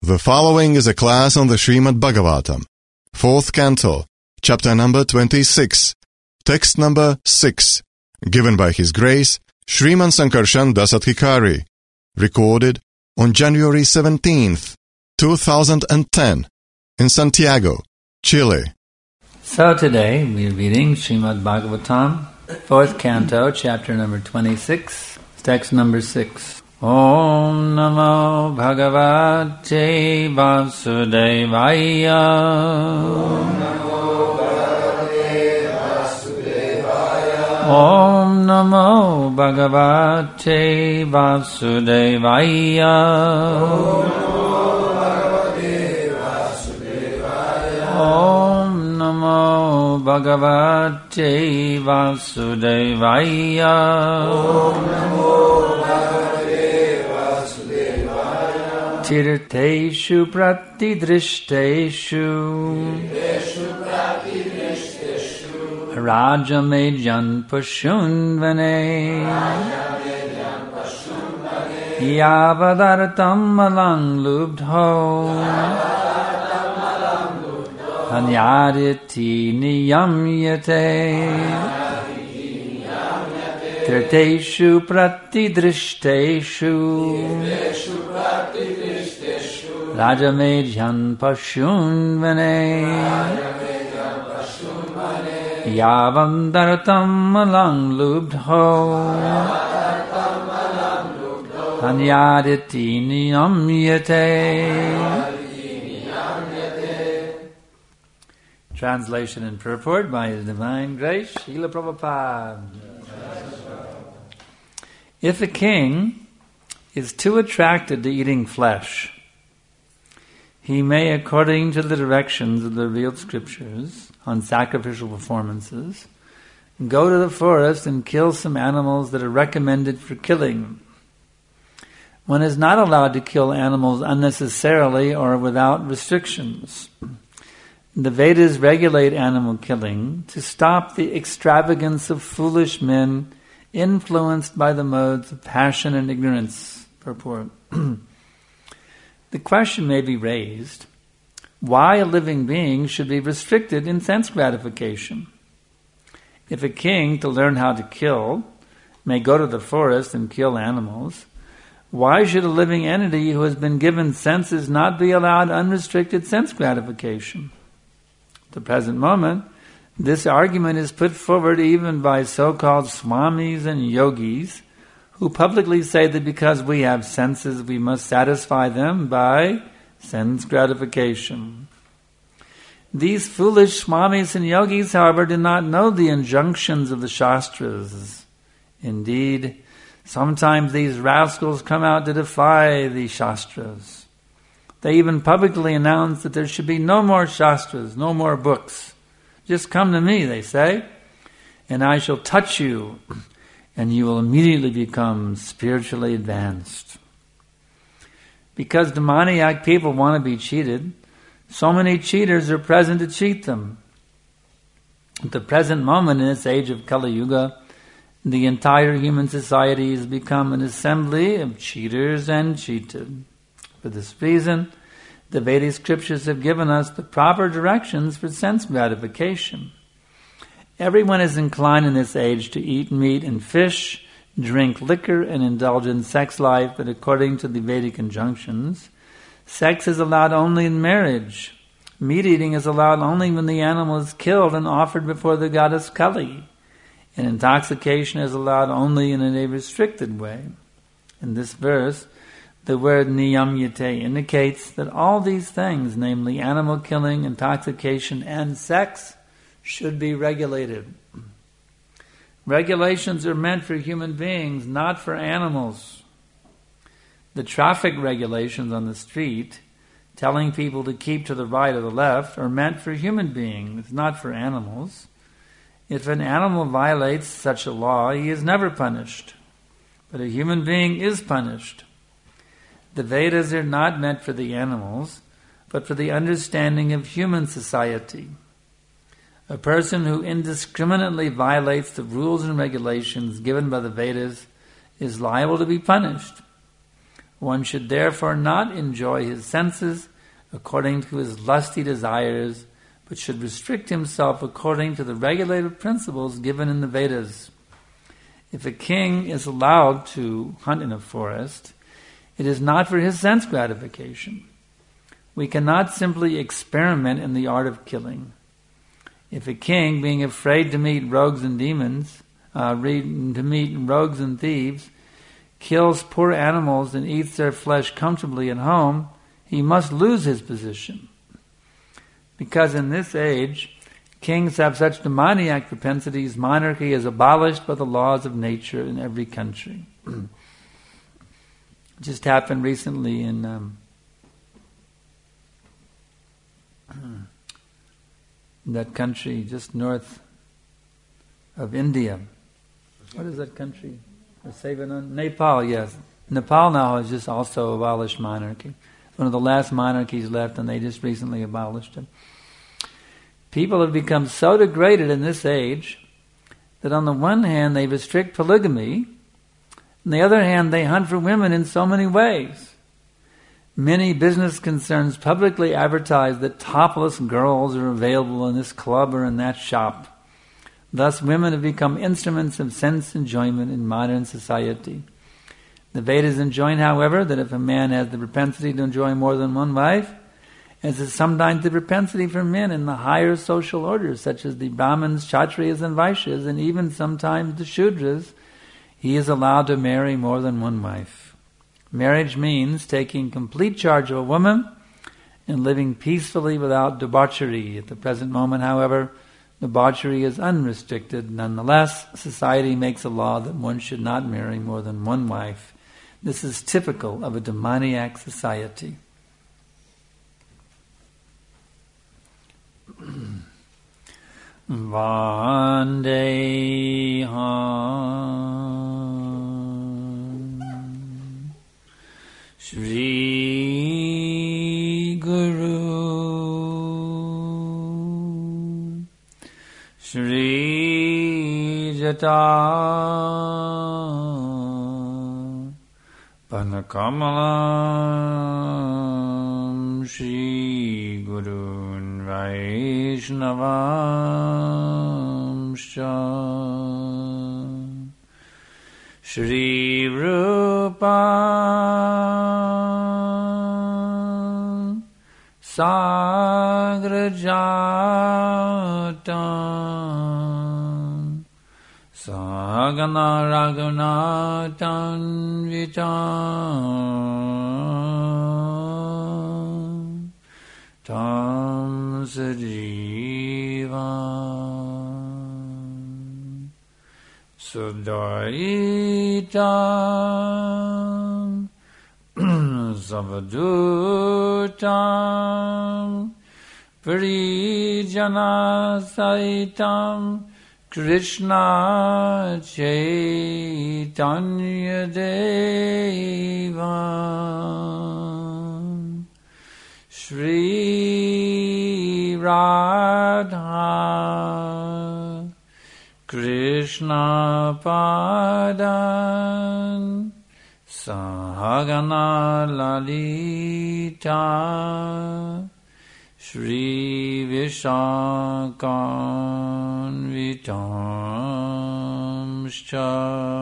The following is a class on the Srimad Bhagavatam, 4th Canto, chapter number 26, text number 6, given by His Grace, Sriman Sankarshan Dasadhikari, recorded on January 17th, 2010, in Santiago, Chile. So today we are reading Srimad Bhagavatam, 4th Canto, chapter number 26, text number 6. Om Namo Bhagavate Vasudevaya. Om Namo Bhagavate Vasudevaya. Om Namo Bhagavate Vasudevaya. Om Namo Bhagavate Vasudevaya. Om Namo Tirteshu pratidrishteshu Rajamedyan Pashunvane Yavadartam malang lubdho Anyaditi niyamyate Tirteshu pratidrishteshu Rajamedyan Pashunvane Yavandartam malang lubdho Anyaditi niyamyate. Translation and purport by His Divine Grace, Srila Prabhupada. If a king is too attracted to eating flesh, he may, according to the directions of the revealed scriptures on sacrificial performances, go to the forest and kill some animals that are recommended for killing. One is not allowed to kill animals unnecessarily or without restrictions. The Vedas regulate animal killing to stop the extravagance of foolish men influenced by the modes of passion and ignorance. Purport. The question may be raised, why a living being should be restricted in sense gratification? If a king, to learn how to kill, may go to the forest and kill animals, why should a living entity who has been given senses not be allowed unrestricted sense gratification? At the present moment, this argument is put forward even by so-called swamis and yogis, who publicly say that because we have senses, we must satisfy them by sense gratification. These foolish swamis and yogis, however, do not know the injunctions of the Shastras. Indeed, sometimes these rascals come out to defy the Shastras. They even publicly announce that there should be no more Shastras, no more books. Just come to me, they say, and I shall touch you, and you will immediately become spiritually advanced. Because demoniac people want to be cheated, so many cheaters are present to cheat them. At the present moment, in this age of Kali Yuga, the entire human society has become an assembly of cheaters and cheated. For this reason, the Vedic scriptures have given us the proper directions for sense gratification. Everyone is inclined in this age to eat meat and fish, drink liquor, and indulge in sex life, but according to the Vedic injunctions, sex is allowed only in marriage. Meat eating is allowed only when the animal is killed and offered before the goddess Kali. And intoxication is allowed only in a restricted way. In this verse, the word niyamyate indicates that all these things, namely animal killing, intoxication, and sex, should be regulated. Regulations are meant for human beings, not for animals. The traffic regulations on the street, telling people to keep to the right or the left, are meant for human beings, not for animals. If an animal violates such a law, he is never punished. But a human being is punished. The Vedas are not meant for the animals, but for the understanding of human society. A person who indiscriminately violates the rules and regulations given by the Vedas is liable to be punished. One should therefore not enjoy his senses according to his lusty desires, but should restrict himself according to the regulative principles given in the Vedas. If a king is allowed to hunt in a forest, it is not for his sense gratification. We cannot simply experiment in the art of killing. If a king, being afraid to meet rogues and demons, thieves, kills poor animals and eats their flesh comfortably at home, he must lose his position. Because in this age, kings have such demoniac propensities, monarchy is abolished by the laws of nature in every country. Just happened recently in that country just of India. What is that country? Nepal, yes. Nepal now has just also abolished monarchy. It's one of the last monarchies left, and they just recently abolished it. People have become so degraded in this age that on the one hand they restrict polygamy, on the other hand they hunt for women in so many ways. Many business concerns publicly advertise that topless girls are available in this club or in that shop. Thus, women have become instruments of sense enjoyment in modern society. The Vedas enjoin, however, that if a man has the propensity to enjoy more than one wife, as is sometimes the propensity for men in the higher social orders, such as the Brahmins, Kshatriyas, and Vaishyas, and even sometimes the Shudras, he is allowed to marry more than one wife. Marriage means taking complete charge of a woman and living peacefully without debauchery. At the present moment, however, debauchery is unrestricted. Nonetheless, society makes a law that one should not marry more than one wife. This is typical of a demoniac society. Vandeham Shri Guru Shri Jata Panakamalam Shri Gurun Vaishnavamscha Shri Rupa Sagrajatam Sagana Raghunatan Vitam Tam Sajivam Sudaitam Savadutam Parijana Saitam Krishna Chaitanya Devam Shri Radha Krishna Padan Sahagana Lalita Shri Vishakanvitamscha.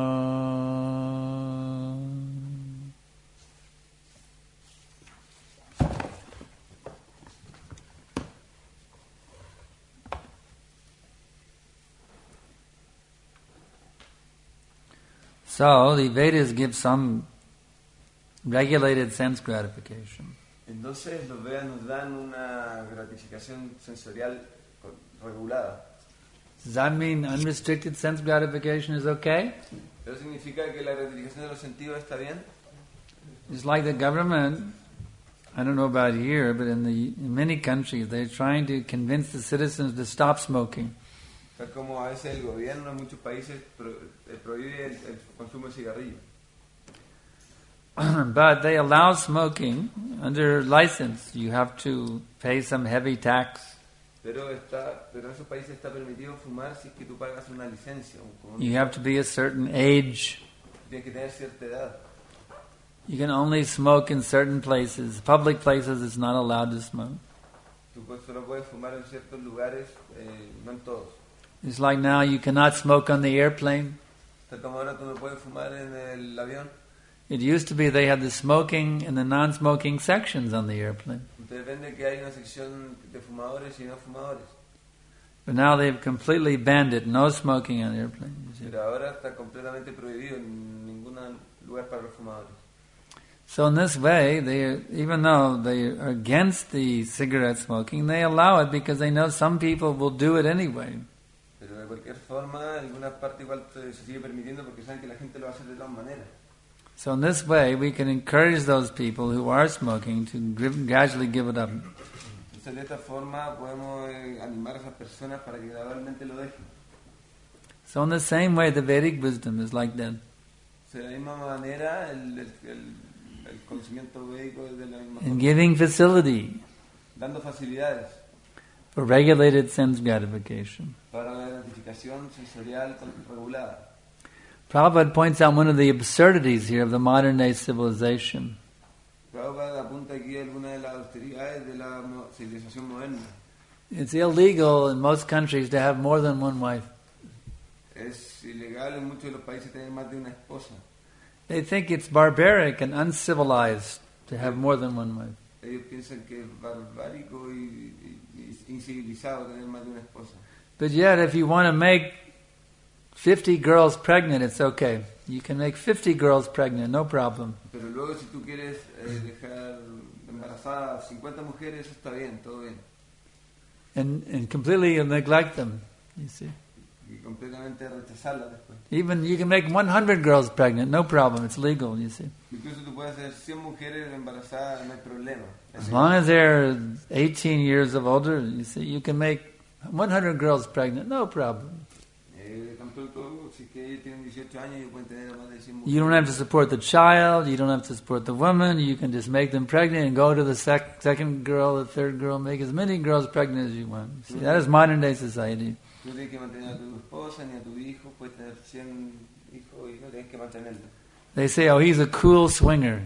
So, the Vedas give some regulated sense gratification. Entonces los Vedas nos dan una gratificación sensorial regulada. Does that mean unrestricted sense gratification is okay? ¿Eso significa que la gratificación de los sentidos está bien? It's like the government, I don't know about here, but in many countries, they're trying to convince the citizens to stop smoking. Como a veces el gobierno en muchos países prohíbe el consumo de cigarrillos. But they allow smoking under license. You have to pay some heavy tax. Pero en esos países está permitido fumar si es que tú pagas una licencia. You have to be a certain age. Tienes que tener cierta edad. You can only smoke in certain places. Public places it's not allowed to smoke. Tú solo puedes fumar en ciertos lugares, no en todos. It's like now you cannot smoke on the airplane. Tal como ahora tú no puedes fumar en el avión. It used to be they had the smoking and the non-smoking sections on the airplane. Depende que hay una sección de fumadores y no fumadores. But now they've completely banned it. No smoking on the airplane. Pero ahora está completamente prohibido en ningún lugar para los fumadores. So in this way, even though they are against the cigarette smoking, they allow it because they know some people will do it anyway. Pero de cualquier forma, en alguna parte igual se sigue permitiendo porque saben que la gente lo va a hacer de todas maneras. So in this way, we can encourage those people who are smoking to gradually give it up. Entonces de esta forma podemos animar a esas personas para que gradualmente lo dejen. So in the same way, the Vedic wisdom is like that. De la misma manera, el conocimiento védico es de la misma In forma. giving facility Dando facilidades for regulated sense gratification. para la gratificación sensorial regulada. Prabhupada points out one of the absurdities here of the modern day civilization. Prabhupada apunta aquí algunas de las austeridades de la civilización moderna. It's illegal in most countries to have more than one wife. Es ilegal en muchos de los países tener más de una esposa. They think it's barbaric and uncivilized to have more than one wife. Ellos piensan que es barbárico y incivilizado tener más de una esposa. But yet, if you want to make 50 girls pregnant, it's okay. You can make 50 girls pregnant, no problem. Pero luego si tú quieres dejar embarazadas 50 mujeres, eso está bien, todo bien. And completely neglect them, you see. Y completamente rechazarlas después. Even you can make 100 girls pregnant, no problem. It's legal, you see. Incluso tú puedes hacer 100 mujeres embarazadas, no hay problema. As long as they're 18 years of older, you see, you can make 100 girls pregnant, no problem. Tampoco, si que ellos tienen 18 años, ellos pueden tener más de 100 mujeres. You don't have to support the child, you don't have to support the woman, you can just make them pregnant and go to the second girl, the third girl, make as many girls pregnant as you want. You see, that is modern day society. No tienes que mantener a tu esposa ni a tu hijo, puedes tener 100 hijos y no tienes que mantenerlo. They say, oh, he's a cool swinger.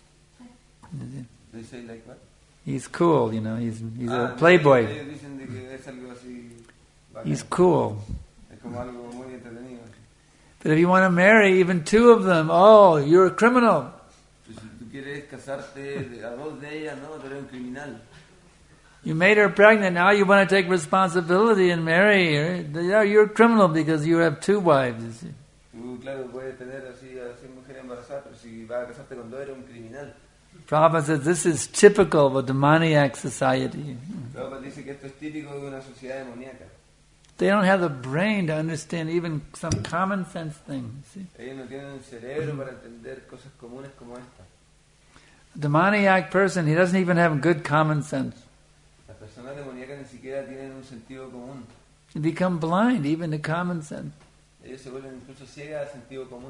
They say like what? He's cool, you know, he's a playboy. Ellos dicen de que es algo así bacán. He's cool. Es como algo muy entretenido. But if you want to marry even two of them, oh, you're a criminal. Pues si tú quieres casarte a dos de ellas, no, tú eres un criminal. You made her pregnant, now you want to take responsibility and marry her. You're a criminal because you have two wives, you see. Tú, claro, puedes tener así a 100 mujeres embarazadas, pero si vas a casarte con dos, eres un criminal. Prabhupada says this is typical of a demoniac society. Prabhupada dice que esto es típico de una sociedad demoníaca. They don't have the brain to understand even some common sense things. See? Ellos no tienen el cerebro para entender cosas comunes como esta. A demoniac person, he doesn't even have good common sense. Las personas demoníacas ni siquiera tienen un sentido común. They become blind even to common sense. Ellos se vuelven incluso ciegas al sentido común.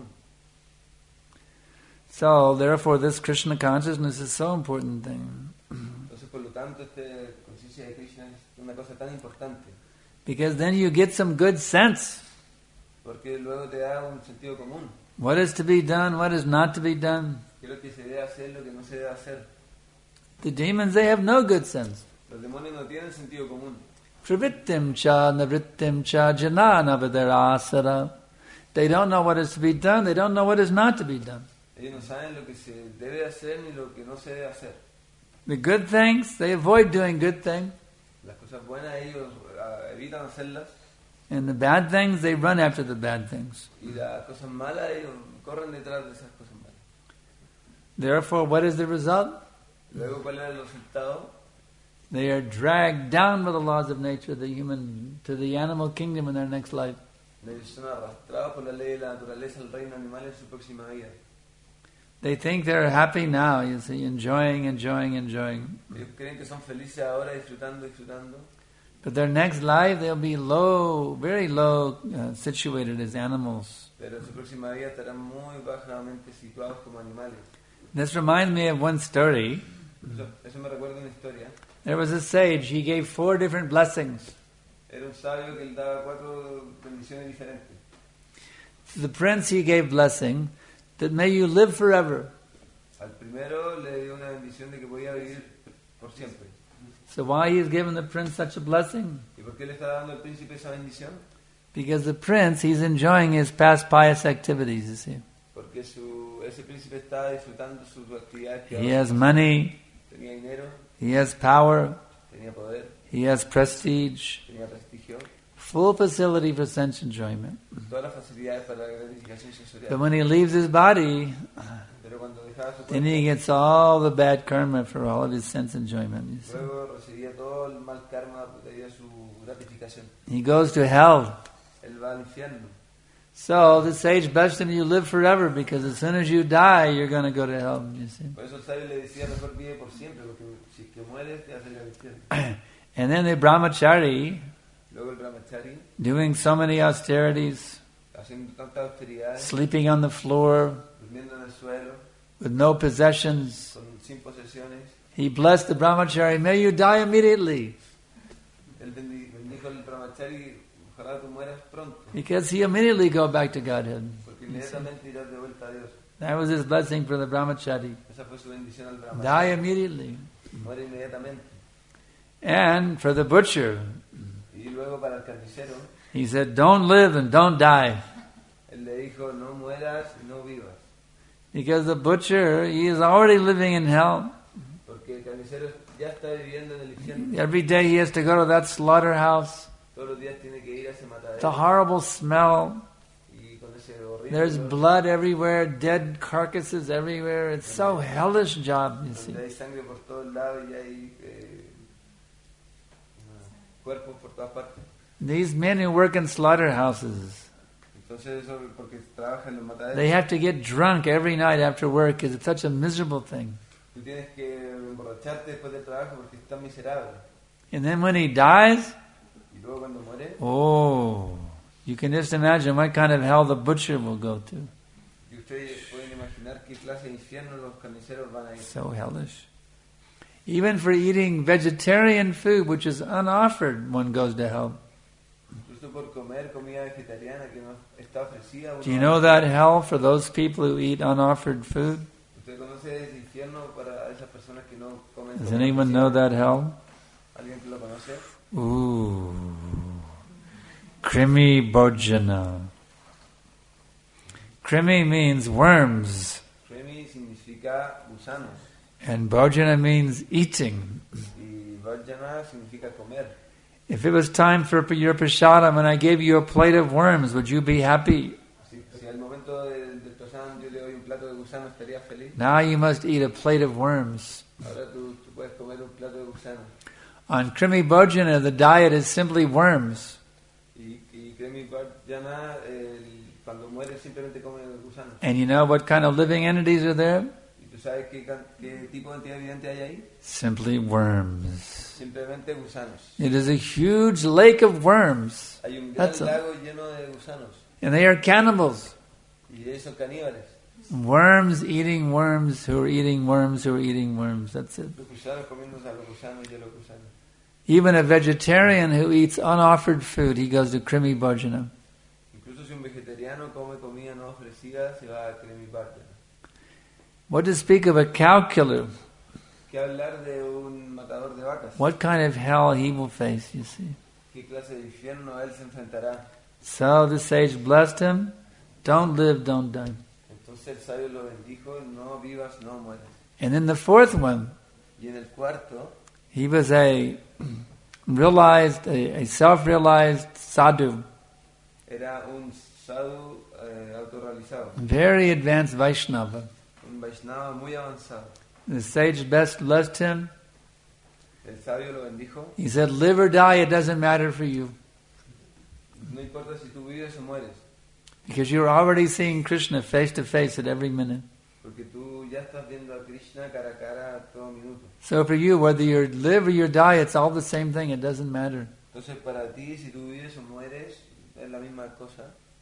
So, therefore, this Krishna consciousness is so important thing. Entonces, por lo tanto, esta conciencia de Krishna es una cosa tan importante. Because then you get some good sense. Porque luego te da un sentido común. What is to be done, what is not to be done. ¿Qué es lo que se debe hacer, lo que no se debe hacer? The demons, they have no good sense. Los demonios no tienen sentido común. Pravrittim cha, navrittim cha, janana vidarasara. They don't know what is to be done, they don't know what is not to be done. Ellos no saben lo que se debe hacer ni lo que no se debe hacer. The good things, they avoid doing good things. Las cosas buenas ellos evitan hacerlas. And the bad things, they run after the bad things. Y las cosas malas ellos corren detrás de esas cosas malas. Therefore, what is the result? Luego, ¿cuál es el resultado? They are dragged down by the laws of nature, to the animal kingdom in their next life. Ellos son arrastrados por la ley de la naturaleza al reino animal en su próxima vida. They think they're happy now, you see, enjoying. Ellos creen que son felices ahora, disfrutando. But their next life, they'll be low, very low situated as animals. Pero en su próxima vida estarán muy bajamente situados como animales. This reminds me of one story. Eso me recuerda una historia. There was a sage, he gave 4 different blessings. Era un sabio que él daba 4 bendiciones diferentes. To the prince he gave blessing that may you live forever. Al primero le dio una bendición de que podía vivir por siempre. So why he is giving the prince such a blessing? ¿Y por qué le está dando al príncipe esa bendición? Because the prince, he's enjoying his past pious activities, you see. Porque ese príncipe está disfrutando sus actividades He piadosas. has money, Tenía dinero, he has power, tenía poder, he has prestige, tenía prestigio, full facility for sense enjoyment. todas las facilidades para la gratificación sensorial. But when he leaves his body, Pero cuando dejaba su then cuerpo, he gets all the bad karma for all of his sense enjoyment, you see. luego recibía todo el mal karma debido a su gratificación. He goes to hell. Él va al infierno. So the sage blessed him, you live forever, because as soon as you die, you're going to go to hell, you see. Por eso el sabio le decía, mejor vive por siempre, porque si es que mueres te vas a ir al infierno. And then the brahmachari, Luego el brahmachari, doing so many austerities, haciendo tanta austeridad, sleeping on the floor, durmiendo en el suelo, with no possessions, sin posesiones, he blessed the brahmachari, may you die immediately, él bendijo al brahmachari, ojalá tú mueras pronto, because he immediately go back to Godhead. porque inmediatamente irás de vuelta a Dios. That was his blessing for the brahmachari. Esa fue su bendición al Die brahmachari. immediately. Muere inmediatamente. And for the butcher, Y luego para el carnicero, he said, don't live and don't die. él le dijo, no mueras y no vivas. Because the butcher, he is already living in hell. Porque el carnicero ya está viviendo en el infierno. Every day he has to go to that slaughterhouse. Todos los días tiene que ir a ese It's a matadero. horrible smell. Y con ese horrible There's olor, blood everywhere, dead carcasses everywhere. It's so hellish job, you see. donde hay sangre por todos lados y hay cuerpos por todas partes. These men who work in slaughterhouses, Entonces eso porque trabaja en los mataderos. they have to get drunk every night after work because it's such a miserable thing. Tú tienes que emborracharte después del trabajo porque estás miserable. And then when he dies, Y luego cuando muere, oh, you can just imagine what kind of hell the butcher will go to. y ustedes pueden imaginar qué clase de infierno los carniceros van a ir. So hellish. Even for eating vegetarian food, which is unoffered, one goes to hell. Incluso por comer comida vegetariana que no está ofrecida. Do you know that hell for those people who eat unoffered food? ¿Usted conoce ese infierno para esas personas que no comen? Does comida anyone ofrecida? know that hell? ¿Alguien que lo conoce? Ooh. Krimi Bhojana. Krimi means worms, Kremi significa gusanos and Bhojana means eating. y Vajjana significa comer. If it was time for your prasadam and I gave you a plate of worms, would you be happy? Si al momento del prasadam yo le doy un plato de gusanos, estaría feliz. Now you must eat a plate of worms. Ahora tú puedes comer un plato de gusanos. On Krimi Bhojana, the diet is simply worms. Y Kremi Vajjana, cuando muere simplemente come gusanos. And you know what kind of living entities are there? ¿Y tú sabes qué tipo de entidad viviente hay ahí? Simply worms. Simplemente gusanos. It is a huge lake of worms. Hay un gran That's all. lago lleno de gusanos. And they are cannibals. Y ellos son caníbales. Worms eating worms who are eating worms who are eating worms. That's it. Los gusanos comiéndose a los gusanos y a los gusanos. Even a vegetarian who eats unoffered food, he goes to Krimi Bhojana. Incluso si un vegetariano come comida no ofrecida, se va a Kremi Vajjana. What to speak of a cow killer? ¿Qué hablar de un matador de vacas? What kind of hell he will face, you see. ¿Qué clase de infierno él se enfrentará? So the sage blessed him. Don't live, don't die. Entonces el sabio lo bendijo, no vivas, no mueras. And then the fourth one, Y en el cuarto, he was a realized, a self-realized sadhu, era un sadhu autorrealizado, very advanced Vaishnava. un Vaishnava muy avanzado. The sage best blessed him. El sabio lo bendijo, He said, live or die, it doesn't matter for you. no importa si tú vives o mueres, Because you're already seeing Krishna face to face at every minute. porque tú ya estás viendo a Krishna cara a cara a todo minuto. So for you, whether you live or you die, it's all the same thing. It doesn't matter. Entonces para ti, si tú vives o mueres, es la misma cosa.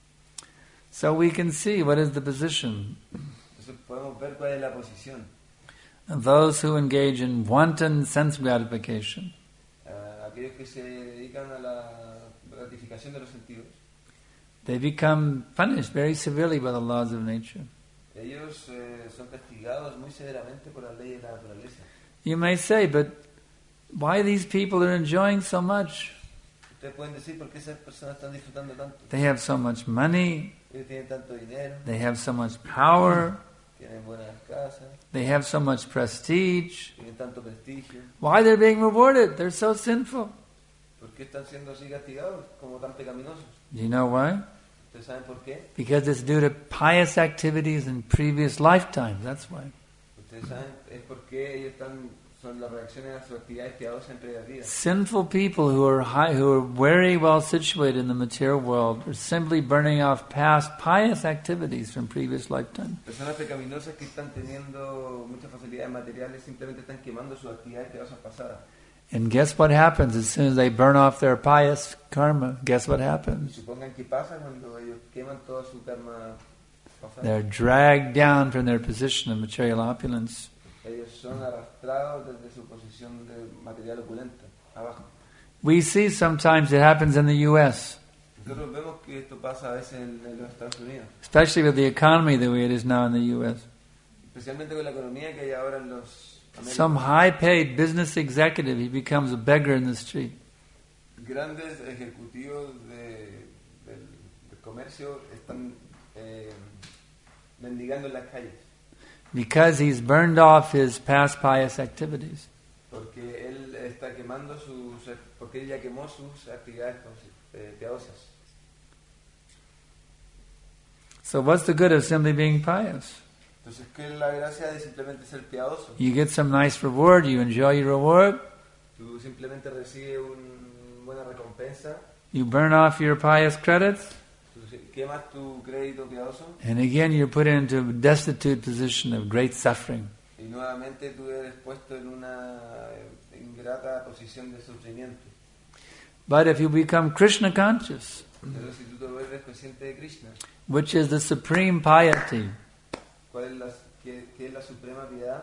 So we can see what is the position Entonces podemos ver cuál es la posición. of those who engage in wanton sense gratification. Aquellos que se dedican a la gratificación de los sentidos, They become punished very severely by the laws of nature. Ellos son castigados muy severamente por las leyes de la naturaleza. You may say, but why these people are enjoying so much? Ustedes pueden decir por qué esas personas están disfrutando tanto. They have so much money, Ellos tienen tanto dinero, they have so much power, tienen buenas casas, they have so much prestige. tienen tanto prestigio. Why they're being rewarded? They're so sinful. ¿Por qué están siendo así castigados, como tan pecaminosos? Do you know why? ¿Ustedes saben por qué? Because it's due to pious activities in previous lifetimes. That's why. Ustedes saben, es porque ellos son las reacciones a sus actividades piadosas en previas vidas. Sinful people who are very well situated in the material world are simply burning off past pious activities from previous lifetimes. Personas pecaminosas que están teniendo muchas facilidades materiales simplemente están quemando sus actividades piadosas pasadas. And guess what happens as soon as they burn off their pious karma? Guess what happens? Supongan que pasa cuando ellos queman toda su karma pasada. They're dragged down from their position of material opulence. Ellos son arrastrados desde su posición de material opulenta, abajo. We see sometimes it happens in the U.S., Nosotros vemos que esto pasa a veces en los Estados Unidos, especially with the economy the way it is now in the U.S. especialmente con la economía que hay ahora en los Some high-paid business executive, he becomes a beggar in the street. grandes ejecutivos del comercio están mendigando en las calles Because he's burned off his past pious activities. porque él está quemando porque él ya quemó sus actividades piadosas. So what's the good of simply being pious? Entonces, ¿qué es la gracia de simplemente ser piadoso? You get some nice reward, you enjoy your reward, Tú simplemente recibes una buena recompensa, you burn off your pious credits, tú quemas tu crédito piadoso and again you're put into a destitute position of great suffering. y nuevamente tú eres puesto en una ingrata posición de sufrimiento. But if you become Krishna conscious, Pero si tú te vuelves consciente de Krishna, which is the supreme piety, ¿qué es la suprema piedad?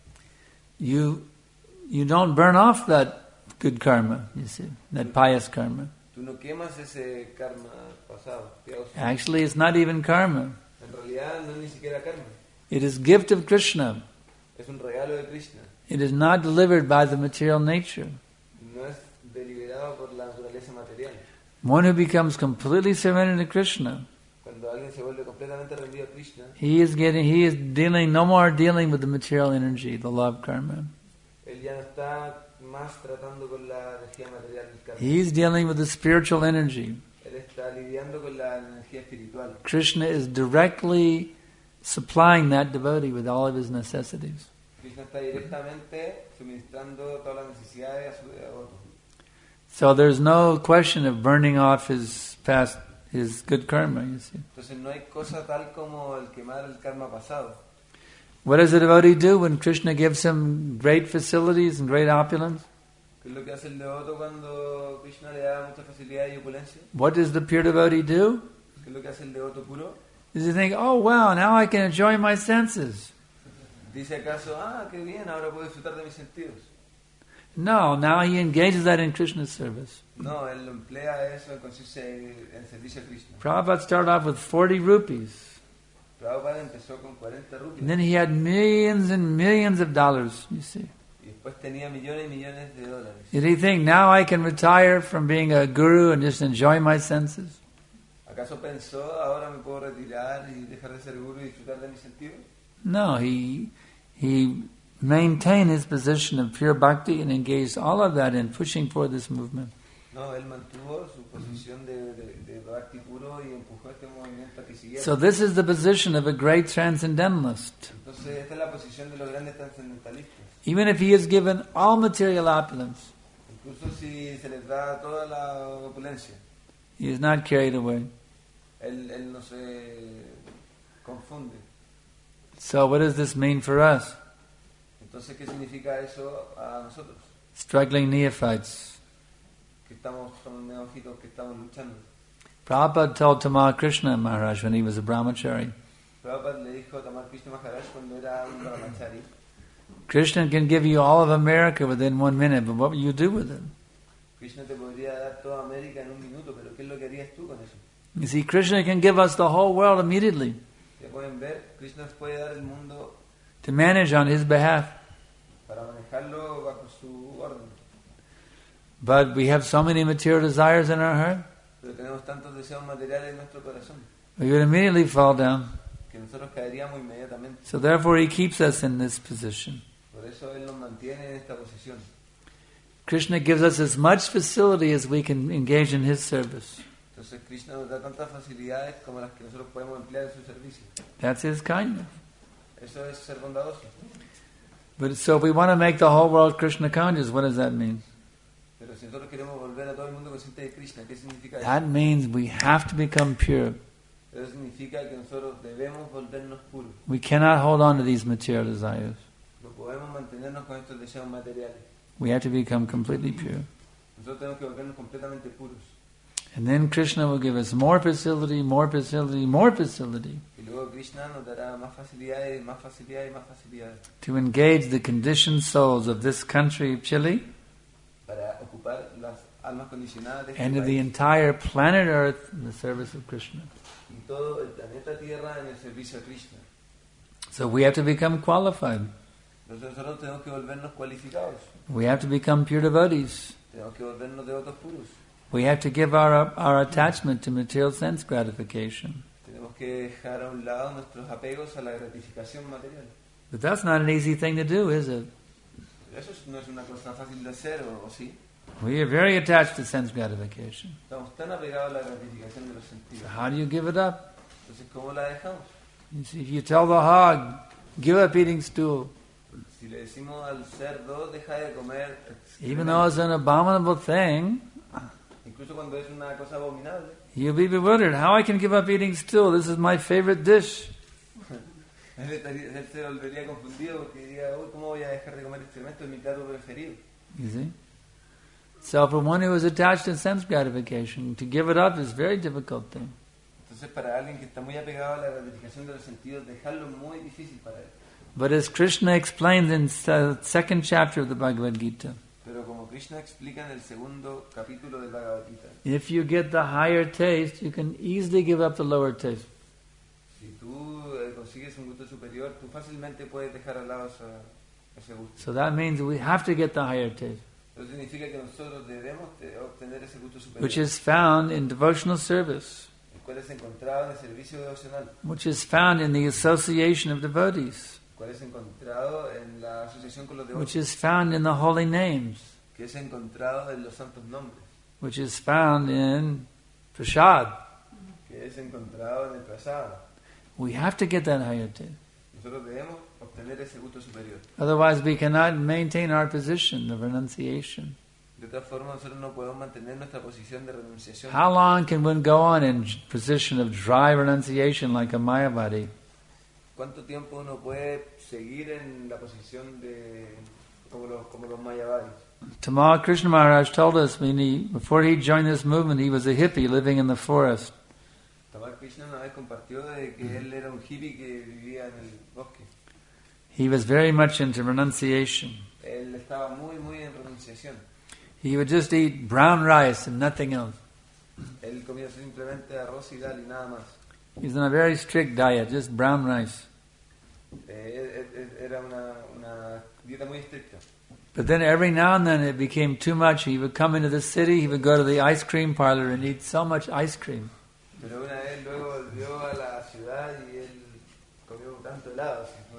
you don't burn off that good karma, you see, that pious karma. Tú no quemas ese karma pasado, piadoso. Actually, it's not even karma. En realidad no es ni siquiera karma, It is gift of Krishna. es un regalo de Krishna. It is not delivered by the material nature. No es deliberado por la naturaleza material. One who becomes completely surrendered to Krishna, Cuando alguien se vuelve completamente rendido a Krishna, he is dealing no more dealing with the material energy, the love karma. él ya no está más tratando con la energía material del karma. He is dealing with the spiritual energy. Él está lidiando con la energía espiritual. Krishna is directly supplying that devotee with all of his necessities. Krishna está directamente suministrando todas las necesidades a su devoto. So there's no question of burning off his good karma, you see. Entonces no hay cosa tal como el quemar el karma pasado. What does the devotee do when Krishna gives him great facilities and great opulence? ¿Qué es lo que hace el devoto cuando Krishna le da mucha facilidad y opulencia? What does the pure devotee do? ¿Qué es lo que hace el devoto puro? Does he think, oh wow, now I can enjoy my senses? ¿Dice acaso, qué bien, ahora puedo disfrutar de mis sentidos? No, now he engages that in Krishna's service. No, él lo emplea eso en servicio a Krishna. Prabhupada started off with 40 rupees. Prabhupada empezó con 40 rupias. And then he had millions and millions of dollars, you see. Y después tenía millones y millones de dólares. Did he think, now I can retire from being a guru and just enjoy my senses? ¿Acaso pensó, ahora me puedo retirar y dejar de ser guru y disfrutar de mis sentidos? No, he maintained his position of pure bhakti and engaged all of that in pushing for this movement. No, él mantuvo su posición de bhakti puro y empujó este movimiento a que siguiera. So this is the position of a great transcendentalist. Entonces esta es la posición de los grandes trascendentalistas. Even if he is given all material opulence, Incluso si se les da toda la opulencia, he is not carried away. él no se confunde. So what does this mean for us? Entonces, ¿qué significa eso a nosotros? Struggling neophytes. Que somos neófitos, que estamos luchando. Prabhupada told Tamal Krishna Maharaj when he was a brahmachari, Prabhupada le dijo a Tamal Krishna Maharaj cuando era un brahmachari, Krishna can give you all of America within 1 minute, but what will you do with it? Krishna te podría dar toda América en un minuto, pero ¿qué es lo que harías tú con eso? You see, Krishna can give us the whole world immediately. Te pueden ver, Krishna nos puede dar el mundo to manage on his behalf. para manejarlo bajo su orden. But we have so many material desires in our heart, Pero tenemos tantos deseos materiales en nuestro corazón we would immediately fall down. que nosotros caeríamos inmediatamente. So therefore he keeps us in this position. Por eso Él nos mantiene en esta posición. Krishna gives us as much facility as we can engage in his service. Entonces Krishna nos da tantas facilidades como las que nosotros podemos emplear en su servicio. That's his kindness. Eso es ser bondadoso. But so if we want to make the whole world Krishna conscious, what does that mean? Pero si nosotros queremos volver a todo el mundo consciente de Krishna, ¿qué significa eso? That means we have to become pure. Eso significa que nosotros debemos volvernos puros. We cannot hold on to these material desires. No podemos mantenernos con estos deseos materiales. We have to become completely pure. Nosotros tenemos que volvernos completamente puros. And then Krishna will give us more facility, more facility, more facility Y luego Krishna nos dará más facilidades, más facilidades, más facilidades to engage the conditioned souls of this country, Chile, para ocupar las almas condicionadas de este and of the país entire planet Earth in the service of Krishna. y todo el planeta Tierra en el servicio a Krishna. So we have to become qualified. Entonces nosotros tenemos que volvernos cualificados. We have to become pure devotees. Tenemos que volvernos devotos puros. We have to give our attachment to material sense gratification. Tenemos que dejar a un lado nuestros apegos a la gratificación material. But that's not an easy thing to do, is it? Eso no es una cosa fácil de hacer, ¿o sí? We are very attached to sense gratification. Estamos tan apegados a la gratificación de los So sentidos. how do you give it up? Entonces, ¿cómo la dejamos? You see, if you tell the hog, give up eating stool, Si le decimos al cerdo, deja de comer, even though it's an abominable thing, incluso cuando es una cosa abominable, you'll be bewildered. How I can give up eating stool? This is my favorite dish. él se volvería confundido porque diría, uy, ¿cómo voy a dejar de comer excremento? Es mi plato preferido. You see? So for one who is attached to sense gratification, to give it up is a very difficult thing. Entonces, para alguien que está muy apegado a la gratificación de los sentidos, dejarlo es muy difícil para él. But as Krishna explains in the second chapter of the Bhagavad Gita, Pero como Krishna explica en el segundo capítulo del Bhagavad Gita, if you get the higher taste, you can easily give up the lower taste. si tú consigues un gusto superior, tú fácilmente puedes dejar al lado ese gusto. So that means we have to get the higher taste, Eso significa que nosotros debemos obtener ese gusto superior, which is found in devotional service, el cual es encontrado en el servicio devocional, which is found in the association of devotees, el cual es encontrado en la asociación con los which devotos, is found in the holy names, que es encontrado en los santos nombres, which is found in prasad. que es encontrado en el prasada. We have to get that higher taste. Nosotros debemos obtener ese gusto superior. Otherwise we cannot maintain our position of renunciation. De otra forma, nosotros no podemos mantener nuestra posición de renunciación. How long can one go on in position of dry renunciation like a Mayavadi? ¿Cuánto tiempo uno puede seguir en la posición de como los mayavadis? Tamal Krishna Maharaj told us before he joined this movement, he was a hippie living in the forest. Tamal Krishna una vez compartió de que él era un hippie que vivía en el bosque. He was very much into renunciation. Él estaba muy en renunciación. He would just eat brown rice and nothing else. Él comía simplemente arroz y dal y nada más. He's on a very strict diet, just brown rice. Era una dieta muy estricta. But then every now and then it became too much. He would come into the city, he would go to the ice cream parlor and eat so much ice cream. Pero una vez luego volvió a la ciudad y él comió tanto helado. Así fue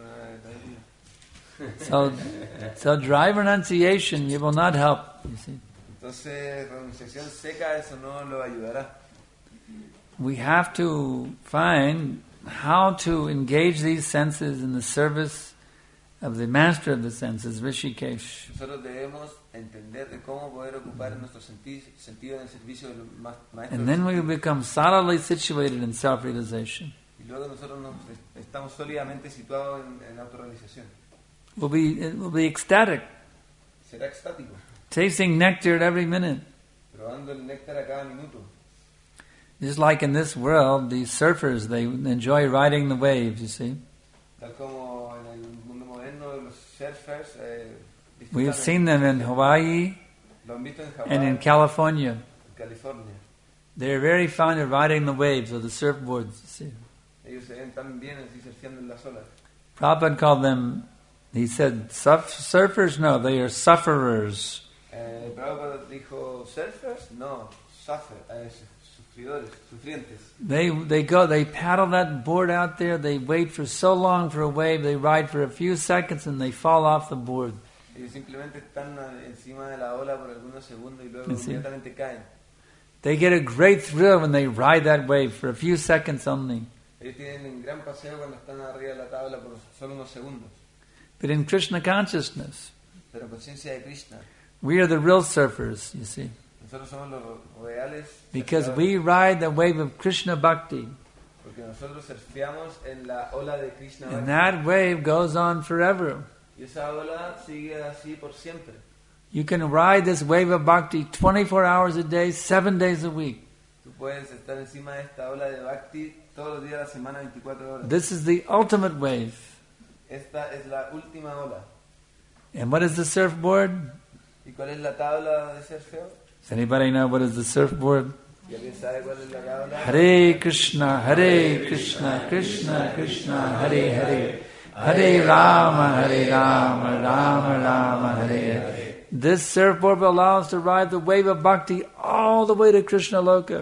una So dry renunciation, you will not help, you see. Entonces, renunciación seca, eso no lo ayudará. We have to find how to engage these senses in the service of the master of the senses, Rishikesh. Nosotros debemos entender de cómo poder ocupar nuestro sentido en el servicio del maestro. And then we will become solidly situated in self-realization. Y luego nosotros estamos sólidamente situados en autorrealización. We'll be ecstatic, Será extático, tasting nectar at every minute. probando el néctar a cada minuto. Just like in this world, these surfers, they enjoy riding the waves, you see. Tal como en el mundo moderno, los surfers We have disfrutan, seen them in Hawaii lo han visto en and in Hawái, California. California. They're very fond of riding the waves or the surfboards, you see. Ellos se ven tan bien así surfeando en las olas. Prabhupada called them, he said, surfers? No, they are sufferers. Prabhupada dijo, surfers? No, sufridores, sufrientes. They paddle that board out there, they wait for so long for a wave, they ride for a few seconds and they fall off the board. Ellos simplemente están encima de la ola por algunos segundos y luego inmediatamente caen. They get a great thrill when they ride that wave for a few seconds only. Ellos tienen un gran paseo cuando están arriba de la tabla por solo unos segundos. But in Krishna consciousness, Pero en conciencia de Krishna, we are the real surfers, you see. nosotros somos los reales. Because surfeadores, we ride the wave of Krishna Bhakti. porque nosotros surfeamos en la ola de Krishna And Bhakti. that wave goes on forever. Y esa ola sigue así por siempre. You can ride this wave of Bhakti 24 hours a day, 7 days a week. Tú puedes estar encima de esta ola de Bhakti todos los días de la semana, 24 horas. This is the ultimate wave. Esta es la última ola. And what is the surfboard? ¿Y cuál es la tabla de surfeo? Does anybody know what is the surfboard? ¿Y alguien sabe cuál es la tabla? Hare Krishna, Krishna Krishna, Hare Hare. Hare Rama, Rama Rama, Hare Hare. This surfboard will allow us to ride the wave of bhakti all the way to Krishna Loka.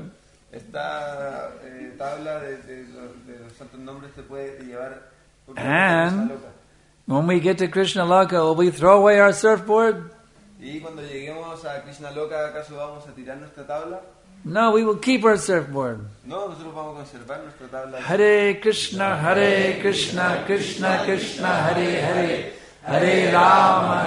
Esta tabla de los santos nombres te puede llevar por And Krishna Loka. when we get to Krishna Loka, will we throw away our surfboard? Y cuando lleguemos a Krishna Loka, ¿acaso vamos a tirar nuestra tabla? No, we will keep our surfboard. No, nosotros vamos a conservar nuestra tabla. Hare Krishna, Krishna Krishna, Hare Hare. Hare Rama,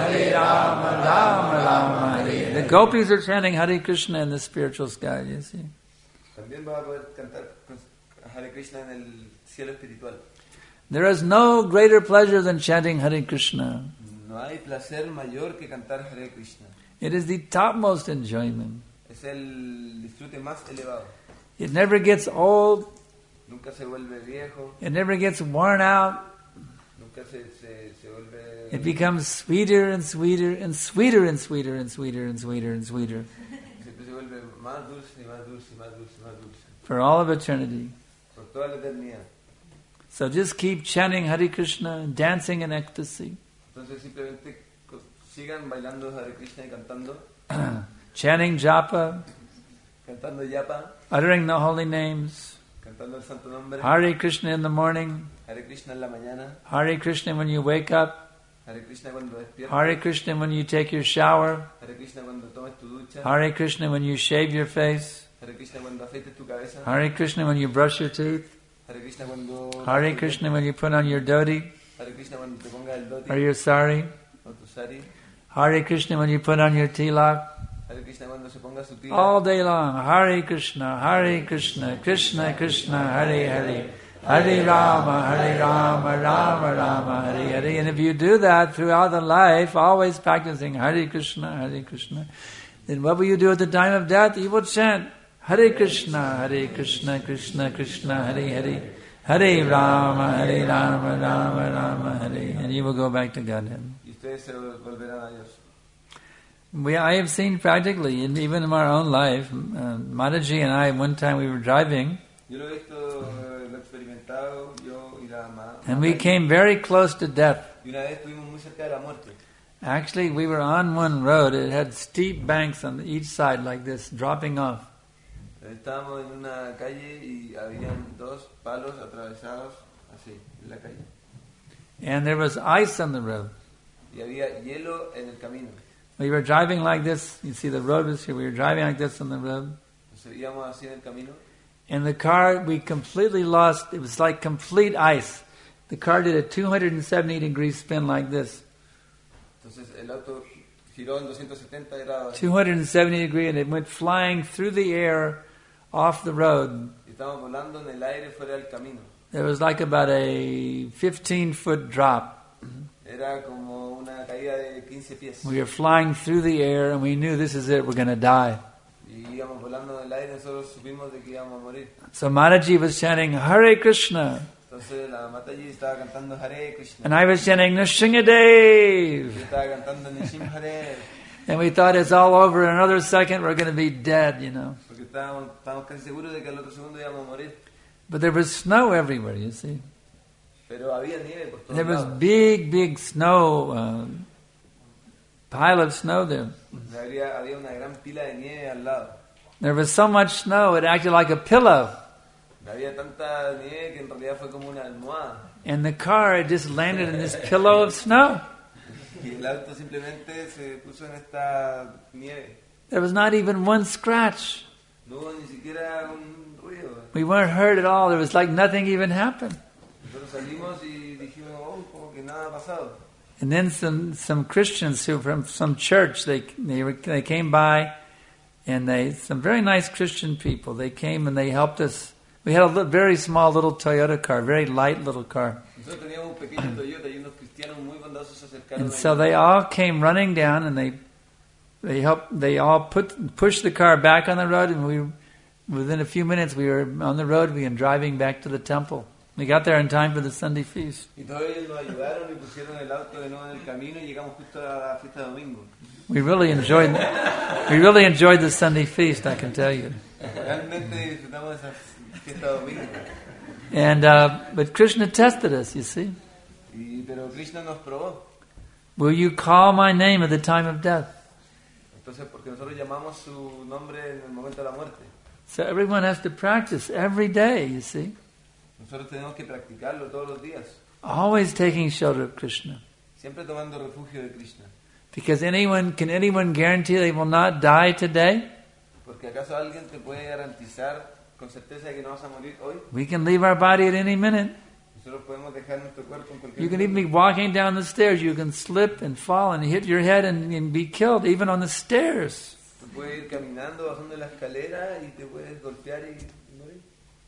Rama Rama, Hare. The gopis are chanting Hare Krishna in the spiritual sky, you see. También vas a poder cantar Hare Krishna en el cielo espiritual. There is no greater pleasure than chanting Hare Krishna. No hay placer mayor que cantar Hare Krishna. It is the topmost enjoyment. Es el disfrute más elevado. It never gets old. Nunca se vuelve viejo. It never gets worn out. Nunca se vuelve... It becomes sweeter and sweeter and sweeter and sweeter and sweeter and sweeter and sweeter Siempre se vuelve más dulce y más dulce y más dulce y más dulce. for all of eternity. Por toda la eternidad. So just keep chanting Hare Krishna and dancing in ecstasy. Entonces simplemente sigan bailando Hare Krishna y cantando. Chanting japa, Cantando yapa. uttering the holy names. Cantando el santo nombre. Hare Krishna in the morning. Hare Krishna en la mañana. Hare Krishna when you wake up. Hare Krishna cuando despiertas. Hare Krishna when you take your shower. Hare Krishna cuando tomes tu ducha. Hare Krishna when you shave your face. Hare Krishna cuando afeites tu cabeza. Hare Krishna when you brush your teeth. Hare Krishna cuando... Hare Krishna when you put on your dhoti Hare Krishna cuando te pongas el dhoti or your sari. o tu sari. Hare Krishna when you put on your tilak. Hare Krishna cuando se ponga su tila. All day long. Hare Krishna, Krishna Krishna, Hare Hare. Hare Rama, Rama Rama, Hare Hare. And if you do that throughout the life, always practicing Hare Krishna, then what will you do at the time of death? You will chant Hare Krishna, Krishna Krishna, Hare Hare. Hare Rama, Rama Rama, Hare. And you will go back to Godhead. Y ustedes se volverán a Dios. I have seen practically, and even in our own life, Mataji and I, one time we were driving, Yo lo he visto, lo he experimentado, yo y la and we came very close to death. Y una vez estuvimos muy cerca de la muerte. Actually, we were on one road. It had steep banks on each side like this, dropping off. Estábamos en una calle y habían dos palos atravesados así, en la calle. And there was ice on the road. Y había hielo en el camino. We were driving like this. You see the road was here. We were driving like this on the road. Entonces íbamos así en el camino. And the car, we completely lost. It was like complete ice. The car did a 270-degree spin like this. Entonces el auto giró en 270 grados. 270 degree, and it went flying through the air off the road. Y estábamos volando en el aire fuera del camino. There was like about a 15-foot drop. Era como una caída de 15 pies. We were flying through the air, and we knew this is it, we're going to die. Y íbamos volando en el aire, nosotros supimos de que íbamos a morir. So Mataji was chanting Hare Krishna, Entonces la Mataji estaba cantando Hare Krishna. and I was chanting Nrsingadev. Yo estaba cantando Nishim Hare. And we thought it's all over in another second, we're going to be dead, you know. Porque estábamos casi seguros de que al otro segundo íbamos a morir. But there was snow everywhere, you see. Pero había nieve por todos There was lados. big snow, pile of snow there. Había una gran pila de nieve al lado. There was so much snow, it acted like a pillow. Había tanta nieve que en realidad fue como una almohada. And the car had just landed in this pillow of snow. Y el auto simplemente se puso en esta nieve. There was not even one scratch. No hubo ni siquiera un ruido. We weren't hurt at all. There was like nothing even happened. Nosotros salimos y dijimos, oh, como que nada ha pasado. And then some Christians who from some church, they came by, and some very nice Christian people, they came and they helped us. We had a very small little Toyota car, very light little car. Nosotros teníamos un pequeño Toyota y unos cristianos muy bondadosos se acercaron. And so they all came running down, and they all pushed the car back on the road, and within a few minutes we were on the road and driving back to the temple. We got there in time for the Sunday feast. Y todos ellos nos ayudaron y pusieron el auto de nuevo en el camino y llegamos justo a la fiesta de domingo. We really enjoyed the Sunday feast, I can tell you. Realmente disfrutamos de esa fiesta de domingo. And but Krishna tested us, you see. Pero Krishna nos probó. Will you call my name at the time of death? Entonces, porque nosotros llamamos su nombre en el momento de la muerte. So everyone has to practice every day, you see. Nosotros tenemos que practicarlo todos los días. Always taking shelter of Krishna. Siempre tomando refugio de Krishna. Because can anyone guarantee they will not die today? Porque acaso alguien te puede garantizar con certeza de que no vas a morir hoy. We can leave our body at any minute. Nosotros podemos dejar nuestro cuerpo en cualquier You can even momento. be walking down the stairs. You can slip and fall and hit your head and be killed, even on the stairs. Tú puedes ir caminando, bajando la escalera y te puedes golpear y morir.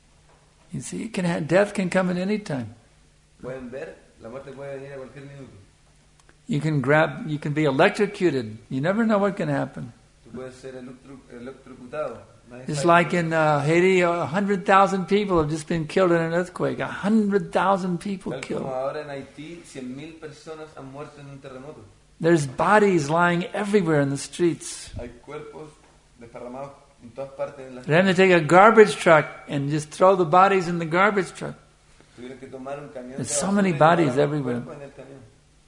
You see, death can come at any time. Pueden ver, la muerte puede venir a cualquier minuto. You can be electrocuted. You never know what can happen. Tú puedes ser electrocutado. Nadie It's sabe. like in Haiti, 100,000 people have just been killed in an earthquake. 100,000 people Tal como killed. ahora en Haití, 100,000 personas han muerto en un terremoto. There's bodies lying everywhere in the streets. Hay cuerpos desparramados en todas partes en las They have to take a garbage truck and just throw the bodies in the garbage truck. Tuvieron que tomar un camión There's de so basura many y bodies tomar los everywhere. cuerpos en el camión.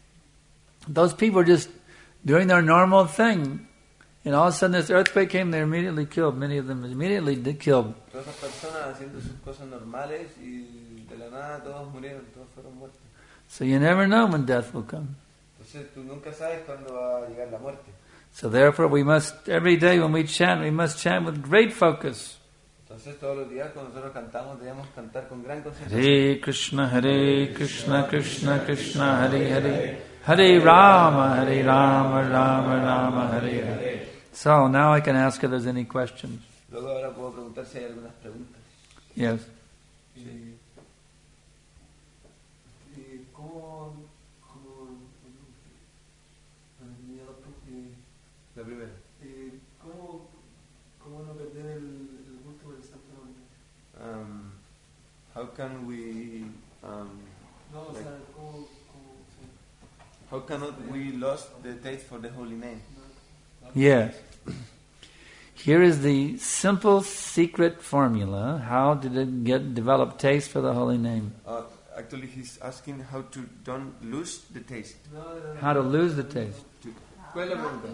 Those people are just doing their normal thing. And all of a sudden this earthquake came, they're immediately killed. Many of them immediately killed. Todas esas personas haciendo sus cosas normales y de la nada todos murieron, todos fueron muertos. So you never know when death will come. Entonces tú nunca sabes cuándo va a llegar la muerte. So therefore we must, every day when we must chant with great focus. Entonces todos los días cuando nosotros cantamos debemos cantar con gran concentración. Hare Krishna, Krishna Krishna, Hare Hare. Hare Rama, Rama Rama, Hare Hare. So now I can ask if there's any questions. Luego ahora puedo preguntar si hay algunas preguntas. Yes. La primera. ¿Cómo no perder el gusto por el santo nombre? How can we No, o sea, ¿cómo how cannot we lose the taste for the holy name? Yes. Here is the simple secret formula. How did it develop taste for the holy name? Actually, he's asking how to don't lose the taste. How to lose the taste. ¿Cuál es la pregunta?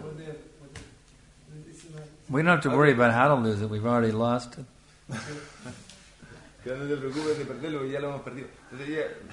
We don't have to worry about how to lose it. We've already lost it. Que no te preocupes de perderlo, ya lo hemos perdido. Entonces,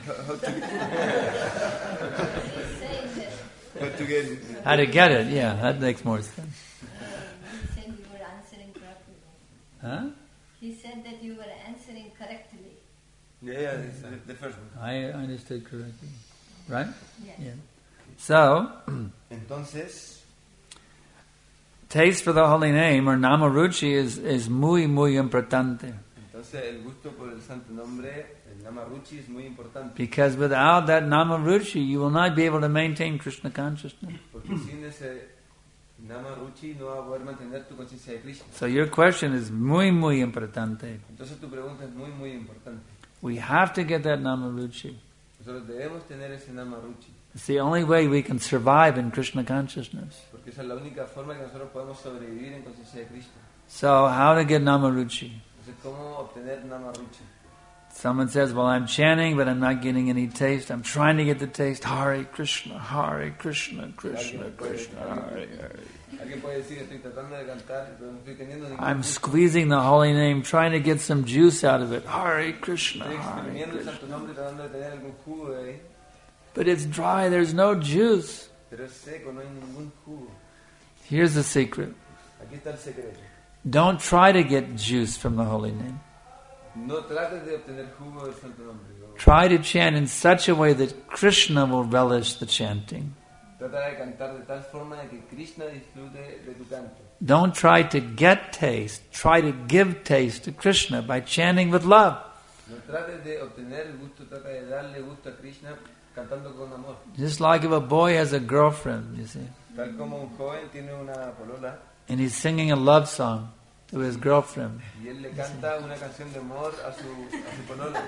how to get it. How to get it? Yeah, that makes more sense. He said you were answering correctly. Huh? He said that you were answering correctly. Yeah, it's the first one. I understood correctly. Right? Yes. Yeah. So, Entonces, taste for the holy name or namaruchi is muy importante. Entonces el gusto por el santo nombre, el Namaruchi, es muy importante. Because without that namaruchi, you will not be able to maintain Krishna consciousness. Porque sin ese Namaruchi no vas a poder mantener tu conciencia de Krishna. So your question is muy importante. Entonces tu pregunta es muy importante. We have to get that namaruchi. Nosotros debemos tener ese Namaruchi. It's the only way we can survive in Krishna consciousness. Porque esa es la única forma que nosotros podemos sobrevivir en conciencia de Krishna. So how to get namaruchi? Entonces, ¿cómo obtener Namaruchi? Someone says, well, I'm chanting, but I'm not getting any taste. I'm trying to get the taste. Hare Krishna, Krishna, Krishna, Hare Hare. Alguien puede decir, estoy tratando de cantar, pero no estoy teniendo ningún I'm gusto. squeezing the holy name, trying to get some juice out of it. Hare Krishna, Estoy Hare exprimiendo el Krishna. santo nombre, tratando de tener algún jugo de ahí. But it's dry, there's no juice. Pero es seco, no hay ningún jugo. Here's the secret. Aquí está el secreto. Don't try to get juice from the holy name. No trates de obtener jugo del santo nombre. Try to chant in such a way that Krishna will relish the chanting. Trata de cantar de tal forma de que Krishna disfrute de tu canto. Don't try to get taste. Try to give taste to Krishna by chanting with love. No trates de obtener el gusto, trata de darle gusto a Krishna cantando con amor. Just like if a boy has a girlfriend, you see, Tal como un joven tiene una polola and he's singing a love song to his girlfriend. y él le canta una canción de amor a su polola.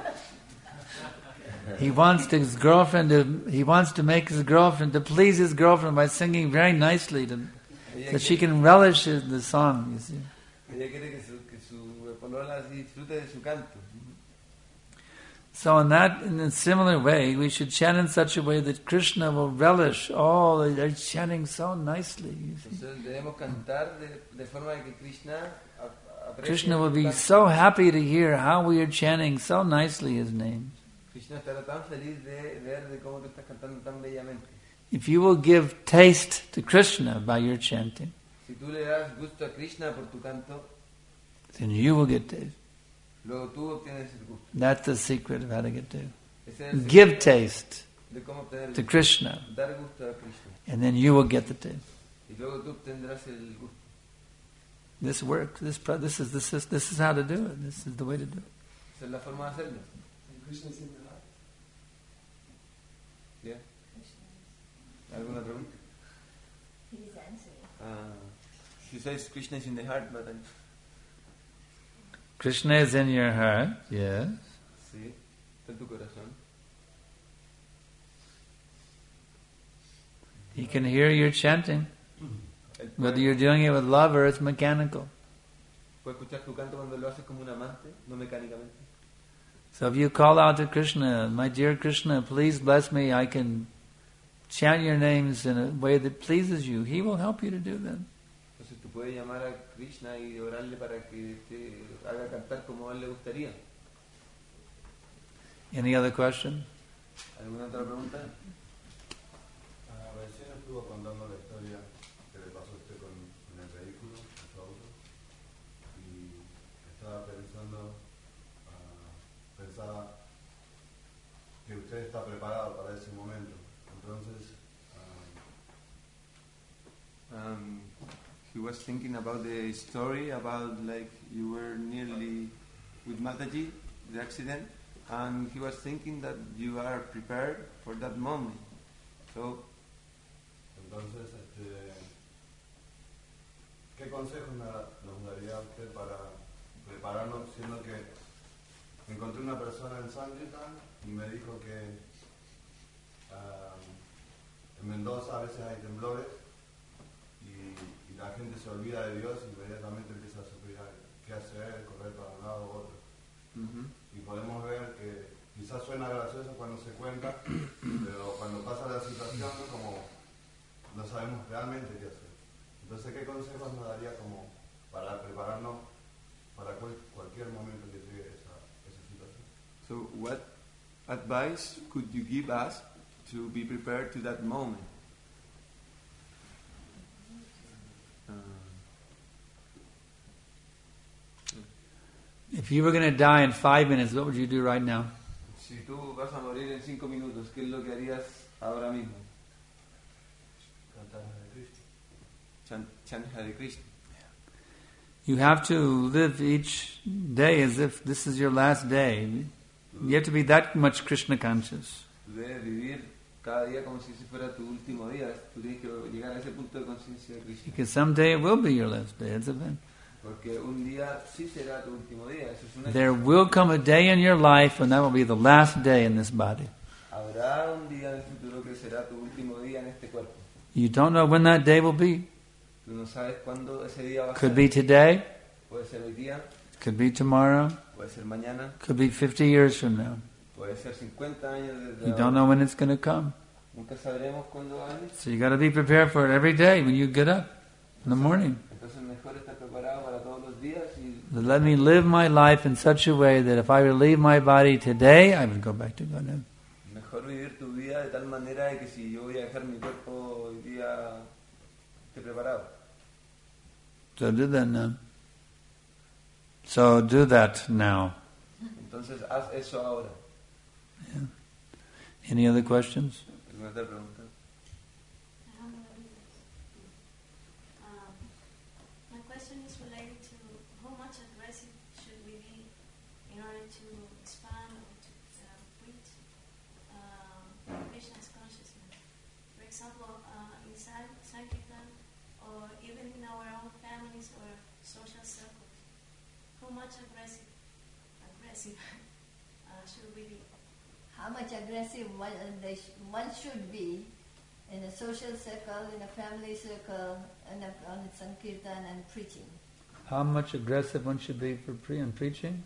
He wants to make his girlfriend, to please his girlfriend by singing very nicely so she can relish the song, you see. Ella quiere que su polola así disfrute de su canto. So in a similar way, we should chant in such a way that Krishna will relish. Oh, they're chanting so nicely, you see. Entonces debemos cantar de forma de que Krishna aprecie Krishna will tu be canto. so happy to hear how we are chanting so nicely his name. Krishna estará tan feliz de ver de cómo tú estás cantando tan bellamente. If you will give taste to Krishna by your chanting, Si tú le das gusto a Krishna por tu canto, then you will get taste. luego tú obtienes el gusto. That's the secret of how to get taste. Ese es el Give secreto taste de cómo obtener el to gusto. Krishna, Dar gusto a Krishna. and then you will get the taste. Y luego tú obtendrás el gusto. This works. This is how to do it. This is the way to do it. Esa es la forma de hacerlo. And Krishna is in the heart. ¿Ya? ¿Alguna pregunta? He's answering. She says Krishna is in the heart, but Krishna is in your heart. Yes. sí, está en tu corazón. He can hear your chanting, Él whether puede, you're doing it with love or it's mechanical. puede escuchar tu canto cuando lo haces como un amante, no mecánicamente. So if you call out to Krishna, my dear Krishna, please bless me, I can chant your names in a way that pleases you. He will help you to do that. Entonces tú puedes llamar a Krishna y orarle para que te haga cantar como a él le gustaría. Any other question? ¿Alguna otra pregunta? Recién estuvo contando la historia que le pasó a usted con el vehículo, con su auto, y estaba pensaba que usted está preparado para ese momento. Entonces, He was thinking about the story about like you were nearly with Mataji, the accident, and he was thinking that you are prepared for that moment. So, entonces, ¿qué consejos nos daría usted para prepararnos, siendo que encontré una persona en Sankirtan y me dijo que en Mendoza a veces hay temblores y la gente se olvida de Dios y inmediatamente empieza a sufrir qué hacer, correr para un lado u otro. Y podemos ver que quizás suena gracioso cuando se cuenta, pero cuando pasa la situación como no sabemos realmente qué hacer. Entonces, ¿qué consejos nos daría como para prepararnos para cualquier momento que llegue esa situación? so what advice could you give us to be prepared to that moment? If you were going to die in 5 minutes, what would you do right now? Si tú vas a morir en 5 minutos, ¿qué es lo que harías ahora mismo? Cantar Hare Krishna. Chant Hare Krishna. You have to live each day as if this is your last day. You have to be that much Krishna conscious. Tú debes vivir cada día como si ese fuera tu último día. Tú tienes que llegar a ese punto de conciencia de Krishna. Because someday it will be your last day. It's a event. Porque un día sí será tu último día. Eso es un hecho. There will come a day in your life when that will be the last day in this body. Habrá un día en el futuro que será tu último día en este cuerpo. You don't know when that day will be. Tú no sabes cuándo ese día va a Could ser. be today, Puede ser hoy día, Could be tomorrow. puede ser mañana, Could be 50 years from now. puede ser 50 años desde You ahora. don't know when it's going to come. Nunca sabremos cuándo va a venir. So you got to be prepared for it every day when you get up in the morning. Entonces mejor estar preparado para todos los días y Let me live my life in such a way that if I were to leave my body today, I would go back to Godhead. mejor vivir tu vida de tal manera de que si yo voy a dejar mi cuerpo hoy día esté preparado. So do that now. So do that now. Entonces haz eso ahora. Any other questions? ¿Alguna otra pregunta? My question is related to how much aggressive should we be in order to expand or to preach Krishna's consciousness. For example, in Sankirtan or even in our own families or social circles, how much aggressive should we be? How much aggressive one should be in a social circle, in a family circle, and on Sankirtan and preaching. How much aggressive one should be for preaching?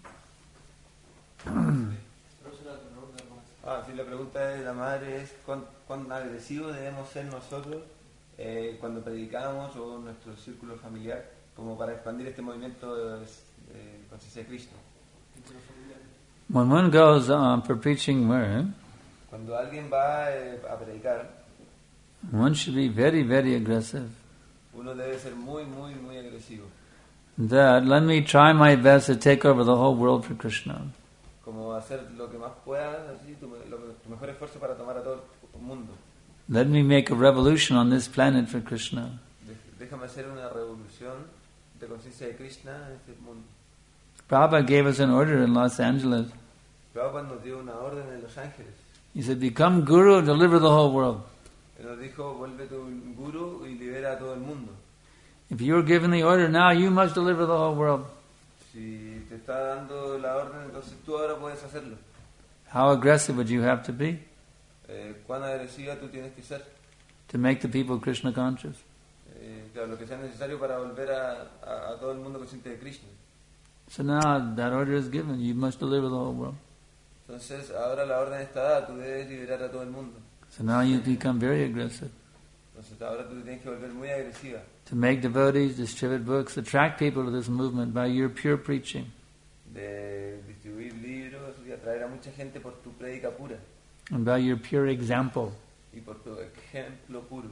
Sí, la pregunta de la madre es cuán agresivos debemos ser nosotros cuando predicamos o nuestro círculo familiar como para expandir este movimiento de conciencia de Krishna. When one goes for preaching where, Cuando alguien va a predicar, one should be very, very aggressive. uno debe ser muy, muy, muy agresivo. That let me try my best to take over the whole world for Krishna. Como hacer lo que más puedas, así, tu mejor esfuerzo para tomar a todo el mundo. Let me make a revolution on this planet for Krishna. Déjame hacer una revolución de conciencia de Krishna en este mundo. Prabhupada gave us an order in Los Angeles. Prabhupada nos dio una orden en Los Ángeles. He said, become guru and deliver the whole world. Él nos dijo, vuelve tu guru y libera a todo el mundo. If you were given the order now, you must deliver the whole world. Si te está dando la orden, entonces tú ahora puedes hacerlo. How aggressive would you have to be ¿Cuán agresiva tú tienes que ser? to make the people Krishna conscious? Claro, lo que sea necesario para volver a todo el mundo consciente de Krishna. So now that order is given, you must deliver the whole world. Entonces ahora la orden está dada, tú debes liberar a todo el mundo. So now you become very aggressive. Entonces ahora tú te tienes que volver muy agresiva. To make devotees, distribute books, attract people to this movement by your pure preaching. De distribuir libros y atraer a mucha gente por tu prédica pura And by your pure example. y por tu ejemplo puro.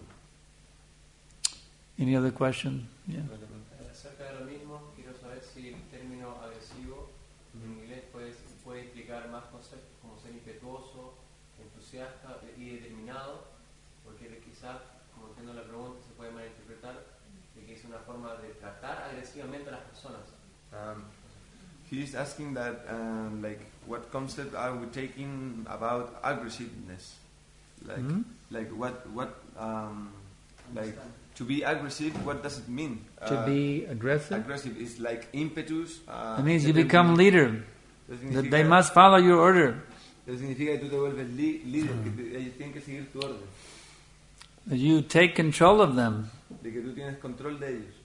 Any other questions? Yeah. Acerca de lo mismo, quiero saber si el término agresivo en inglés puede implicar más conceptos como ser impetuoso, entusiasta y determinado, porque quizás, como entiendo la pregunta, se puede malinterpretar de que es una forma de tratar agresivamente a las personas. He's asking that, what concept are we taking about aggressiveness? To be aggressive, what does it mean? To be aggressive? Aggressive is like impetus. It means you become leader. That they must follow your order. Eso significa que tú te vuelves líder, que ellos tienen que seguir tu orden. That you take control of them. De que tú tienes control de ellos.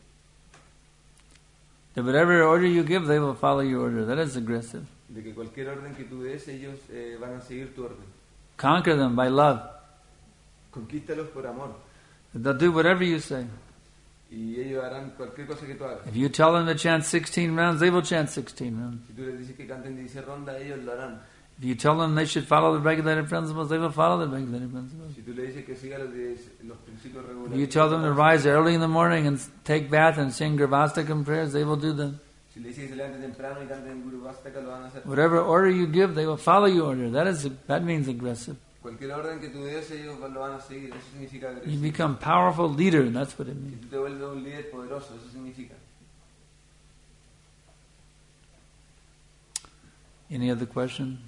That whatever order you give, they will follow your order. That is aggressive. De que cualquier orden que tú des, ellos van a seguir tu orden. Conquer them by love. Conquístalos por amor. They'll do whatever you say. Y ellos harán cualquier cosa que tú hagas. If you tell them to chant 16 rounds, they will chant 16 rounds. Si tú les dices que canten 16 rondas, ellos lo harán. If you tell them they should follow the regulated principles, they will follow the regulated principles. Si tú le dices que siga los principios regulares. If you tell them to rise early in the morning and take bath and sing Gurvastakam prayers, they will do them. Si le dices que se levanten temprano y canten Guru Vastaka, lo van a hacer. Whatever order you give, they will follow your order. That means aggressive. Cualquier orden que tú des, ellos lo van a seguir. Eso significa agresivo. You become powerful leader, that's what it Si means. tú te vuelves un líder poderoso, eso significa. Any other question?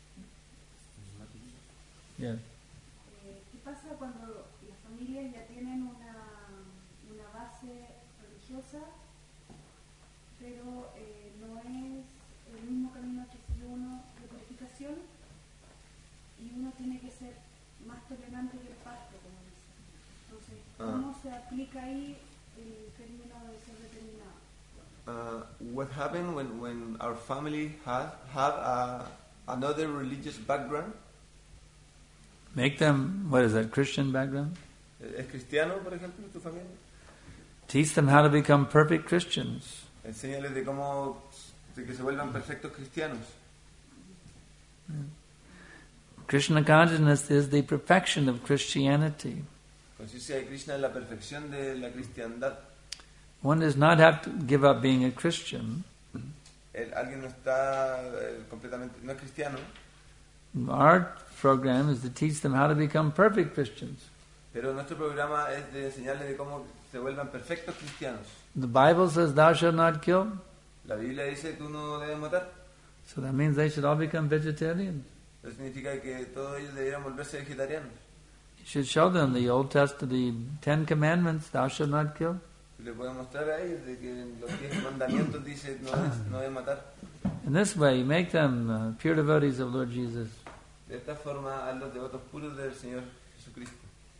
Yeah. ¿Qué pasa cuando las familias ya tienen una base religiosa, pero no es el mismo camino que sigue uno de purificación y uno tiene que ser más tolerante que el pasto, como dicen? Entonces, ¿cómo se aplica ahí el término de ser determinado? what happened when our family have another religious background? Make them, what is that, Christian background? ¿Es cristiano, por ejemplo, tu familia? Teach them how to become perfect Christians. Enséñales de que se vuelvan perfectos cristianos. Krishna consciousness is the perfection of Christianity. Conciencia de Krishna es la perfección de la cristiandad. One does not have to give up being a Christian. Alguien no está completamente, no es cristiano. Our program is to teach them how to become perfect Christians. Pero nuestro programa es de enseñarles de cómo se vuelvan perfectos cristianos. The Bible says, "Thou shalt not kill." La Biblia dice, tú no debes matar. So that means they should all become vegetarians. Eso significa que todos ellos deberían volverse vegetarianos. You should show them the Old Testament, the 10 Commandments, "Thou shalt not kill." Le pueden mostrar a ellos de que en los 10 mandamientos dice no debes matar. In this way, you make them pure devotees of Lord Jesus. De esta forma, hazlos devotos puros del Señor Jesucristo.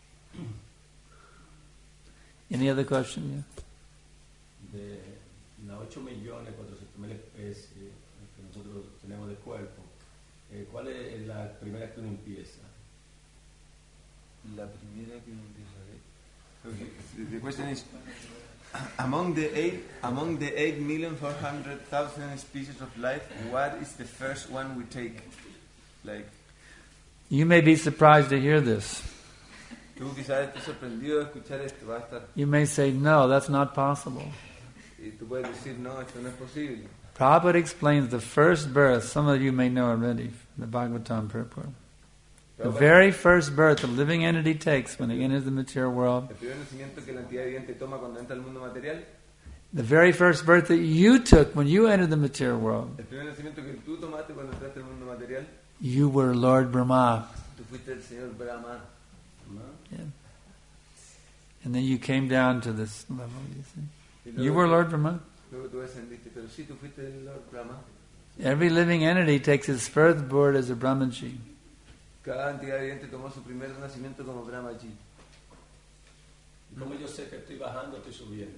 Any other question? Yeah. De las 8.400.000 especies que nosotros tenemos de cuerpo, ¿cuál es la primera que uno empieza? La primera que uno empieza. Okay. The question is, among the 8,400,000 species of life, what is the first one we take? Like, you may be surprised to hear this. Tú quizás estés sorprendido de escuchar esto. Va a estar. You may say, "No, that's not possible." Y tú puedes decir, no, esto no es posible. Prabhupada explains the first birth. Some of you may know already from the Bhagavatam purport. The very first birth a living entity takes when it enters the material world. El primer nacimiento que la entidad viviente toma cuando entra al mundo material. The very first birth that you took when you entered the material world. El primer nacimiento que tú tomaste cuando entraste al mundo material. You were Lord Brahma. Tú fuiste el Señor Brahma. Yeah. And then you came down to this level. You see, you were Lord Brahma. Luego tú ascendiste, pero sí, tú fuiste el Lord Brahma. Every living entity takes its first birth as a Brahmaji. Cada entidad viviente tomó su primer nacimiento como Brahmaji. ¿Cómo yo sé que estoy bajando o estoy subiendo?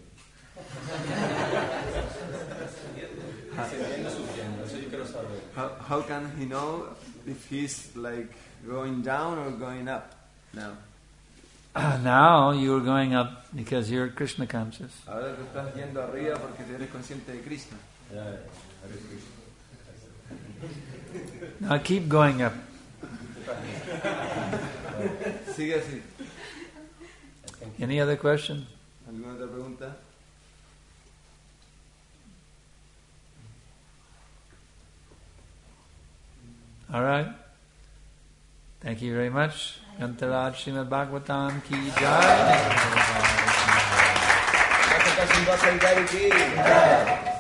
Ascendiendo, subiendo. Eso yo quiero saber. How can he know if he's like going down or going up now? Now you are going up because you're Krishna conscious. Ahora tú estás yendo arriba porque eres consciente de Krishna. Now keep going up. Sigue así. Any other question? ¿Alguna otra pregunta? All right. Thank you very much. Antaraj Srimad Bhagavatam ki jai.